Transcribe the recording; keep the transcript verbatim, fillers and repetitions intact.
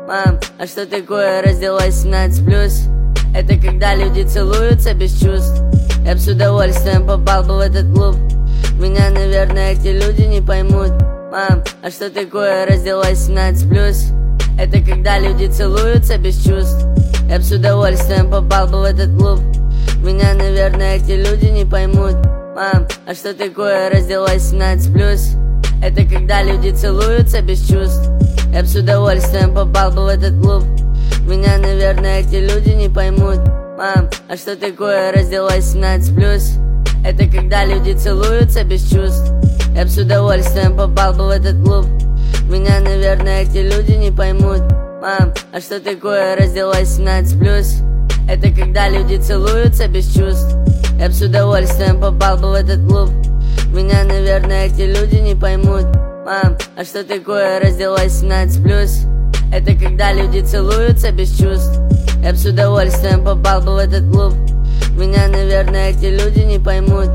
Мам, а что такое разделась семнадцать плюс? Это когда люди целуются без чувств. Я б с удовольствием попал бы в этот клуб. Меня, наверное, эти люди не поймут. Мам, а что такое разделась семнадцать плюс? Это когда люди целуются без чувств. Я б с удовольствием попал бы в этот клуб. Меня, наверное, эти люди не поймут. Мам, а что такое разделась семнадцать плюс? Это когда люди целуются без чувств. Я б с удовольствием попал бы в этот клуб. Меня, наверное, эти люди не поймут. Мам, а что такое разделась семнадцать плюс? Это когда люди целуются без чувств. Я б с удовольствием попал бы в этот клуб. Меня, наверное, эти люди не поймут. Мам, а что такое разделась семнадцать плюс? Это когда люди целуются без чувств. Я б с удовольствием попал бы в этот клуб. Меня, наверное, эти люди не поймут. Мам, а что такое разделась семнадцать плюс? Это когда люди целуются без чувств. Я б с удовольствием попал бы в этот клуб. Меня, наверное, эти люди не поймут.